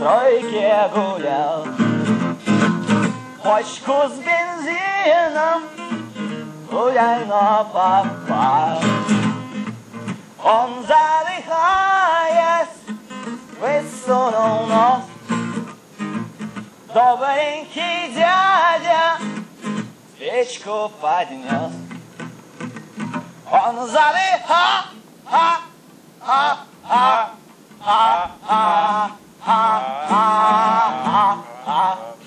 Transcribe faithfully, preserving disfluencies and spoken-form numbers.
стройке гулял. Бочку с бензином гуляй, но попал. Он, задыхаясь, высунул нос. Добренький дядя свечку поднес. Он задыха, ха, ха, ха, ха, ха, ха, ха, ха, ха.